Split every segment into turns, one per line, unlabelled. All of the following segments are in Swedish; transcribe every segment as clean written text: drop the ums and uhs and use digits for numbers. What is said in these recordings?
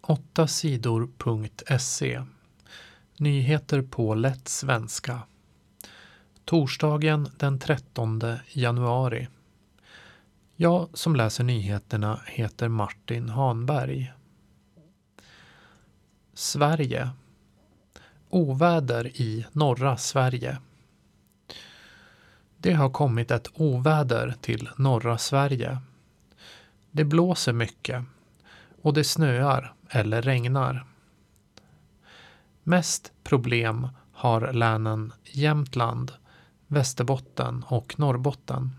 8sidor.se. Nyheter på lätt svenska. Torsdagen den 13 januari. Jag som läser nyheterna heter Martin Hanberg. Sverige. Oväder i norra Sverige. Det har kommit ett oväder till norra Sverige. Det blåser mycket och det snöar eller regnar. Mest problem har länen Jämtland, Västerbotten och Norrbotten.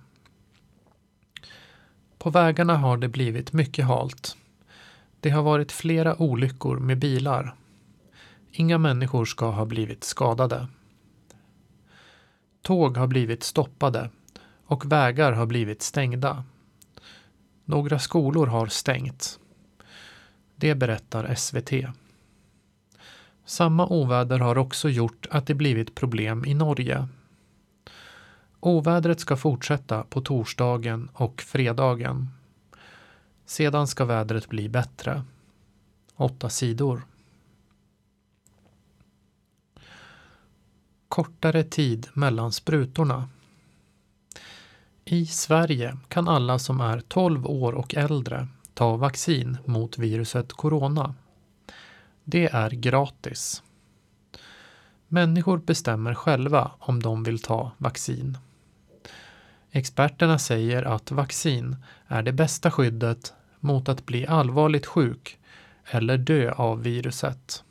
På vägarna har det blivit mycket halt. Det har varit flera olyckor med bilar. Inga människor ska ha blivit skadade. Tåg har blivit stoppade och vägar har blivit stängda. Några skolor har stängt. Det berättar SVT. Samma oväder har också gjort att det blivit problem i Norge. Ovädret ska fortsätta på torsdagen och fredagen. Sedan ska vädret bli bättre. 8 sidor. Kortare tid mellan sprutorna. I Sverige kan alla som är 12 år och äldre ta vaccin mot viruset corona. Det är gratis. Människor bestämmer själva om de vill ta vaccin. Experterna säger att vaccin är det bästa skyddet mot att bli allvarligt sjuk eller dö av viruset.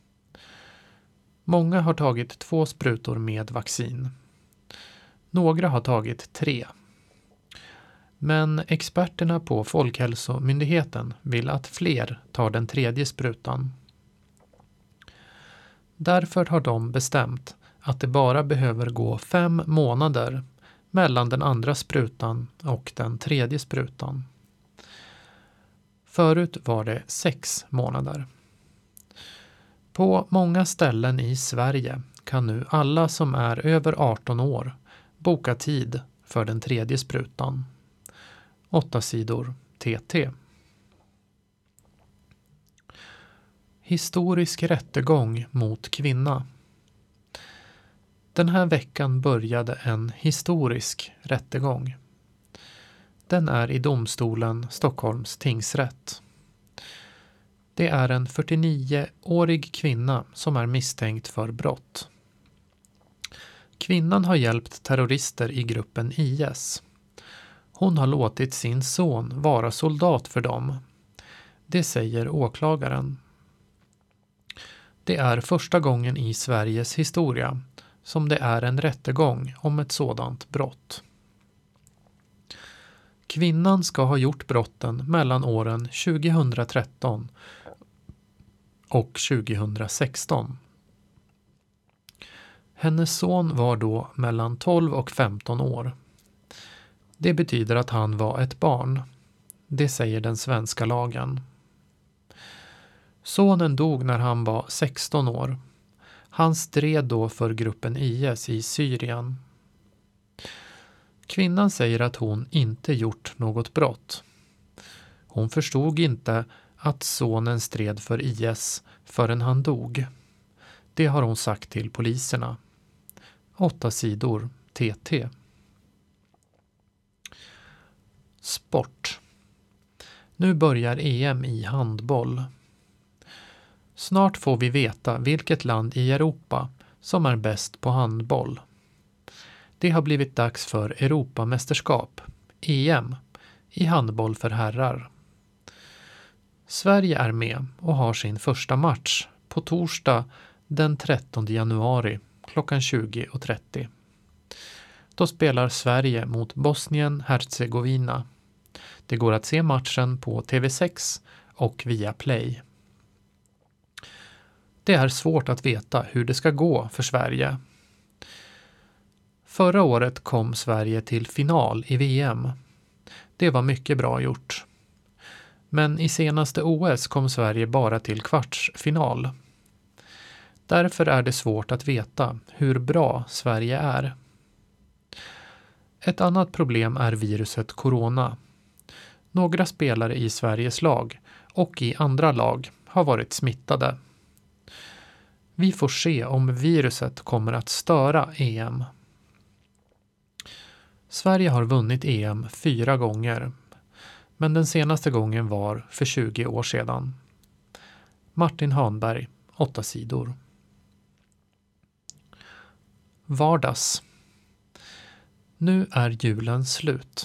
Många har tagit 2 sprutor med vaccin. Några har tagit 3. Men experterna på Folkhälsomyndigheten vill att fler tar den 3:e sprutan. Därför har de bestämt att det bara behöver gå 5 månader mellan den andra sprutan och den 3:e sprutan. Förut var det 6 månader. På många ställen i Sverige kan nu alla som är över 18 år boka tid för den 3:e sprutan. 8 sidor TT. Historisk rättegång mot kvinna. Den här veckan började en historisk rättegång. Den är i domstolen Stockholms tingsrätt. Det är en 49-årig kvinna som är misstänkt för brott. Kvinnan har hjälpt terrorister i gruppen IS. Hon har låtit sin son vara soldat för dem. Det säger åklagaren. Det är första gången i Sveriges historia som det är en rättegång om ett sådant brott. Kvinnan ska ha gjort brotten mellan åren 2013 och 2016. Hennes son var då mellan 12 och 15 år. Det betyder att han var ett barn. Det säger den svenska lagen. Sonen dog när han var 16 år. Han stred då för gruppen IS i Syrien. Kvinnan säger att hon inte gjort något brott. Hon förstod inte att sonen stred för IS förrän han dog. Det har hon sagt till poliserna. 8 sidor TT. Sport. Nu börjar EM i handboll. Snart får vi veta vilket land i Europa som är bäst på handboll. Det har blivit dags för Europamästerskap, EM, i handboll för herrar. Sverige är med och har sin första match på torsdag den 13 januari klockan 20:30. Då spelar Sverige mot Bosnien-Hercegovina. Det går att se matchen på TV6 och via Play. Det är svårt att veta hur det ska gå för Sverige. Förra året kom Sverige till final i VM. Det var mycket bra gjort. Men i senaste OS kom Sverige bara till kvartsfinal. Därför är det svårt att veta hur bra Sverige är. Ett annat problem är viruset corona. Några spelare i Sveriges lag och i andra lag har varit smittade. Vi får se om viruset kommer att störa EM. Sverige har vunnit EM 4 gånger, men den senaste gången var för 20 år sedan. Martin Hanberg, 8 sidor. Vardags. Nu är julen slut.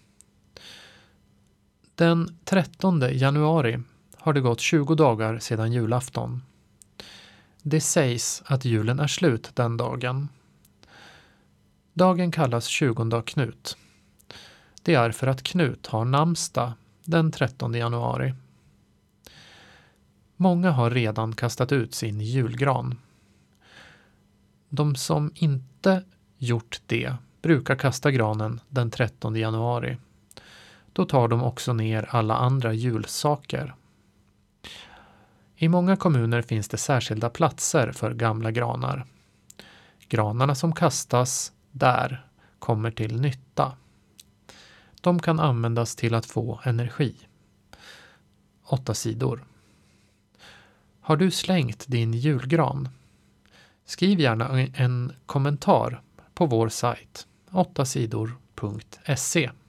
Den 13 januari har det gått 20 dagar sedan julafton. Det sägs att julen är slut den dagen. Dagen kallas 20 Knut. Det är för att Knut har namnsdag den 13 januari. Många har redan kastat ut sin julgran. De som inte gjort det brukar kasta granen den 13 januari. Då tar de också ner alla andra julsaker. I många kommuner finns det särskilda platser för gamla granar. Granarna som kastas där kommer till nytta. De kan användas till att få energi. 8 sidor. Har du slängt din julgran? Skriv gärna en kommentar på vår sajt 8sidor.se.